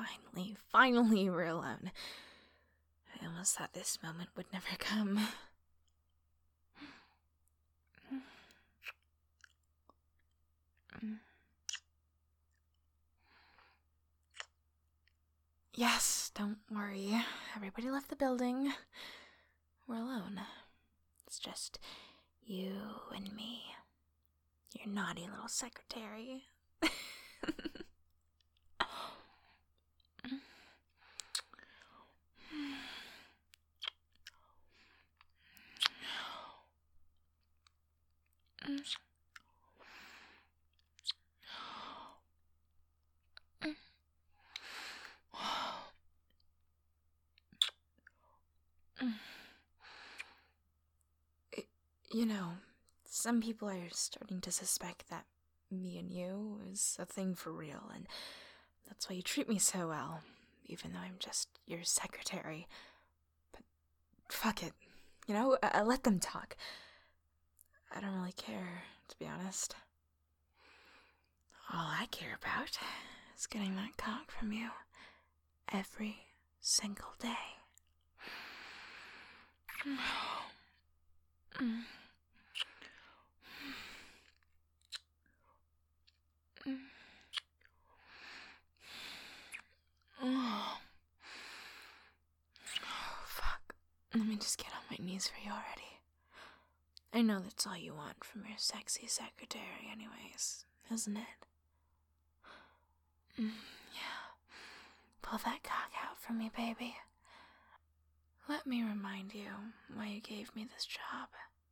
Finally we're alone. I almost thought this moment would never come. Yes, don't worry. Everybody left the building. We're alone. It's just you and me. Your naughty little secretary. You know, some people are starting to suspect that me and you is a thing for real, and that's why you treat me so well, even though I'm just your secretary. But fuck it, you know, I let them talk. I don't really care, to be honest. All I care about is getting that cock from you every single day. Oh, fuck. Let me just get on my knees for you already. I know that's all you want from your sexy secretary anyways, isn't it? Yeah. Pull that cock out for me, baby. Let me remind you why you gave me this job.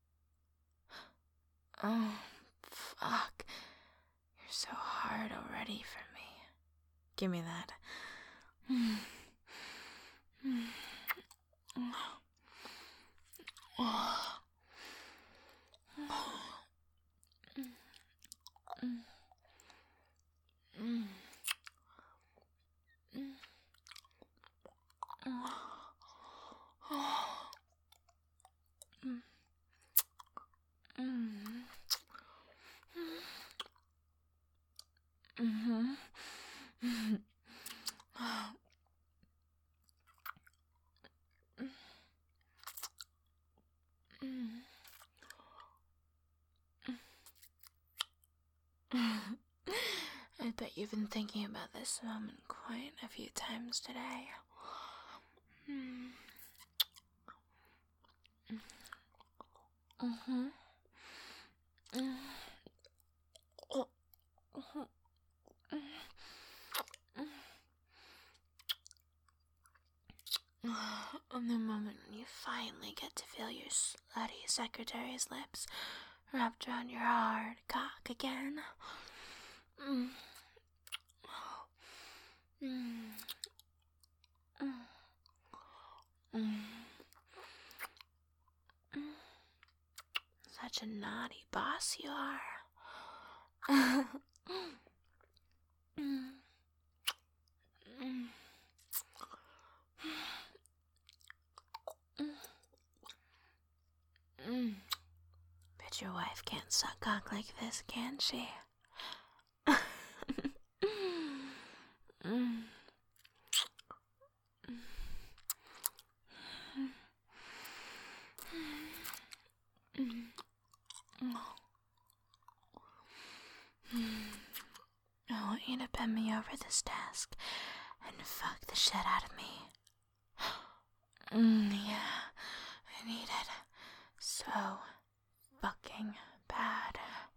Oh, fuck. You're so hard already for me. Give me that. I bet you've been thinking about this moment quite a few times today. On the moment when you finally get to feel your slutty secretary's lips wrapped around your hard cock again. Such a naughty boss you are. Bet your wife can't suck cock like this, can she? I want you to bend me over this desk and fuck the shit out of me. Yeah, I need it so fucking bad.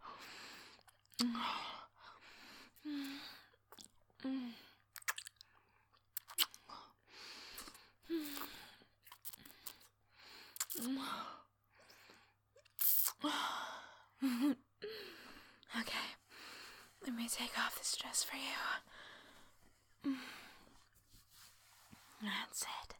Okay, let me take off this dress for you. That's it.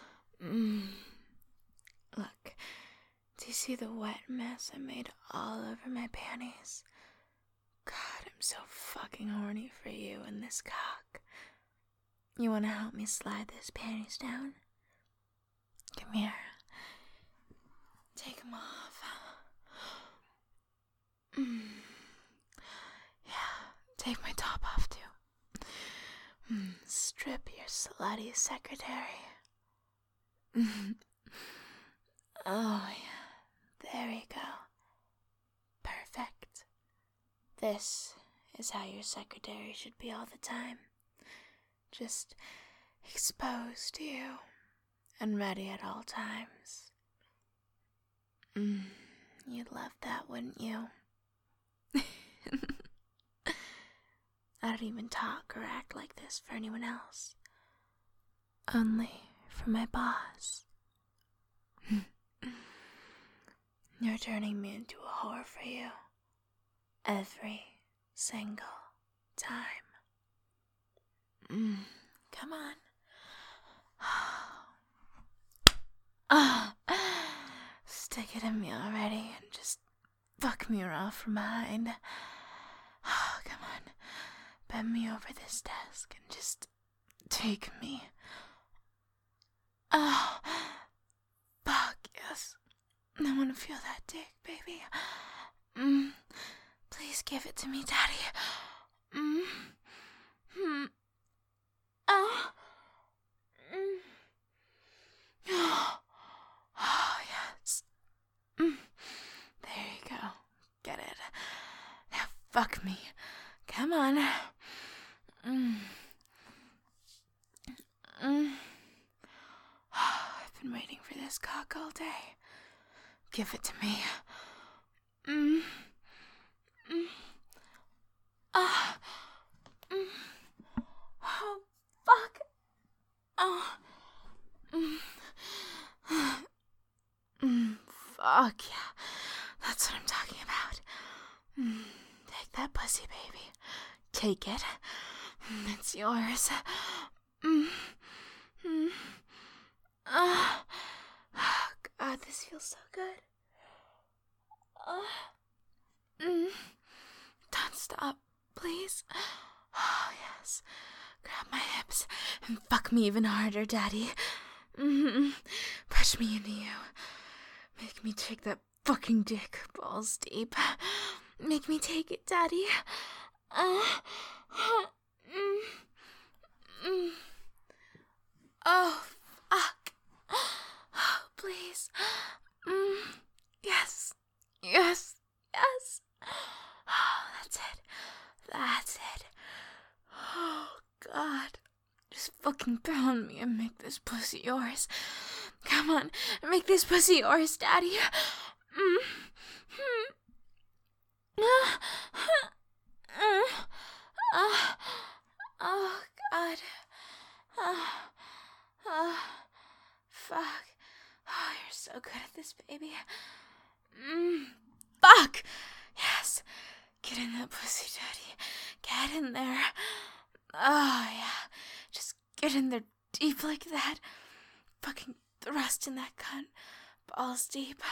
Look, do you see the wet mess I made all over my panties? God, I'm so fucking horny for you and this cock. You wanna help me slide those panties down? Come here. Take them off. Yeah, take my top off too. strip your slutty secretary. Oh, yeah. There you go. Perfect. This is how your secretary should be all the time. Just exposed to you and ready at all times. You'd love that, wouldn't you? I don't even talk or act like this for anyone else. Only for my boss. You're turning me into a whore for you. Every single time. Come on. Stick it in me already and just fuck me raw from behind. Come on. Bend me over this desk and just take me. Oh, fuck, yes. I want to feel that dick, baby. Please give it to me, Daddy. Oh, yes. There you go. Get it. Now fuck me. Come on. I've been waiting for this cock all day. Give it to me. Oh, fuck. Fuck yeah. That's what I'm talking about. Take that pussy, baby. Take it. It's yours. Oh, God, this feels so good. Don't stop, please. Oh, yes. Grab my hips and fuck me even harder, Daddy. Push me into you. Make me take that fucking dick balls deep. Make me take it, Daddy. Oh, fuck. Oh, please. Yes. Yes. Yes. Oh, that's it. That's it. Oh, God. Just fucking pound me and make this pussy yours. Come on, make this pussy yours, Daddy. Oh, God. Fuck. Oh, you're so good at this, baby. Fuck. Yes. Get in that pussy, Daddy. Get in there. Oh, yeah. Just get in there deep like that. Fucking thrust in that cunt. Balls deep.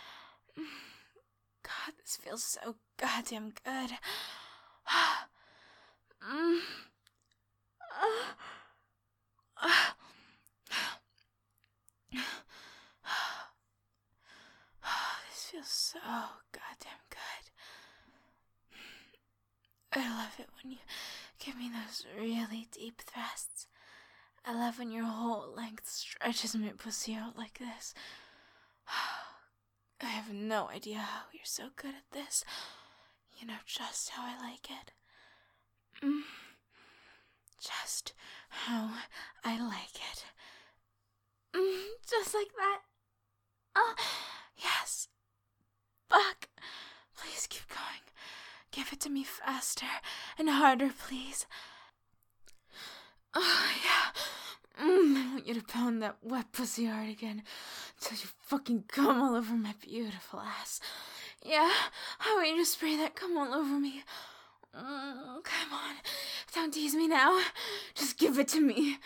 God, this feels so goddamn good. This feels so goddamn good. I love it when you give me those really deep thrusts. I love when your whole length stretches my pussy out like this. I have no idea how you're so good at this. You know just how I like it. Just how I like it. Just like that. Yes. Fuck. Please keep going. Give it to me faster and harder, please. Oh, yeah. I want you to pound that wet pussy hard again until you fucking come all over my beautiful ass. Yeah, I want you to spray that cum all over me. Come on. Don't tease me now. Just give it to me.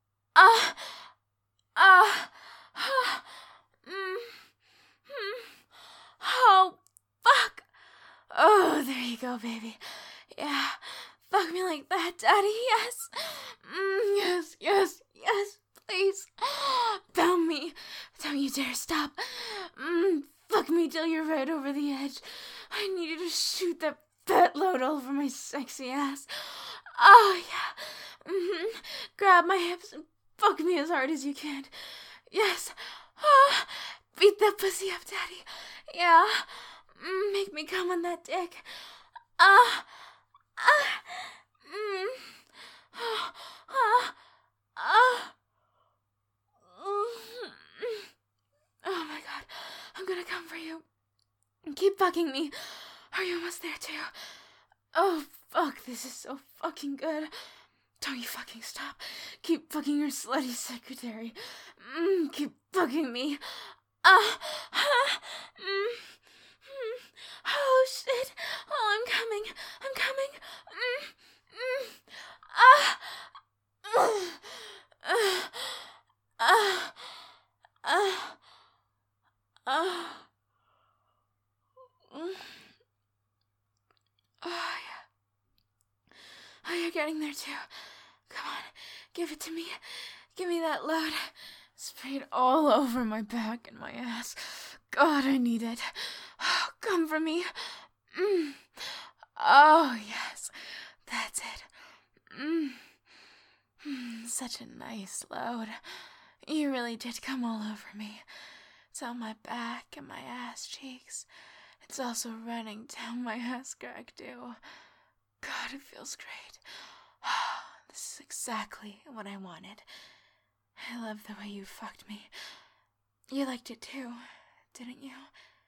Oh, fuck. Oh, there you go, baby. Yeah, fuck me like that, Daddy, yes. Yes, yes, yes, please. Pound me. Don't you dare stop. Fuck me till you're right over the edge. I need you to shoot that fat load all over my sexy ass. Oh, yeah. Grab my hips and fuck me as hard as you can. Yes. Ah, beat that pussy up, Daddy. Yeah. Make me come on that dick. Ah. Ah. Ah. Ah. Ah. Oh my god. I'm gonna come for you. Keep fucking me. Are you almost there too? Oh fuck, this is so fucking good. Don't you fucking stop. Keep fucking your slutty secretary. Keep fucking me. Ah. Oh shit. Oh, I'm coming. I'm coming. Ah. Oh, yeah. Oh, you're getting there too. Come on, give it to me. Give me that load. Spray it all over my back and my ass. God, I need it. Oh, come for me. Oh, yes. That's it. Such a nice load. You really did come all over me. It's on my back and my ass cheeks. It's also running down my ass crack, too. God, it feels great. This is exactly what I wanted. I love the way you fucked me. You liked it too, didn't you?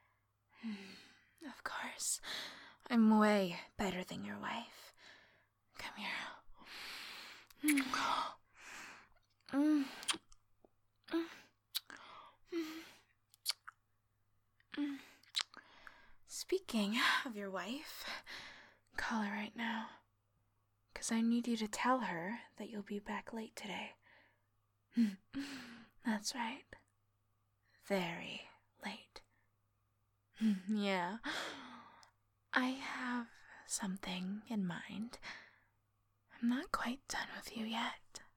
Of course. I'm way better than your wife. Come here. Speaking of your wife, call her right now. 'Cause I need you to tell her that you'll be back late today. That's right. Very late. Yeah. I have something in mind. I'm not quite done with you yet.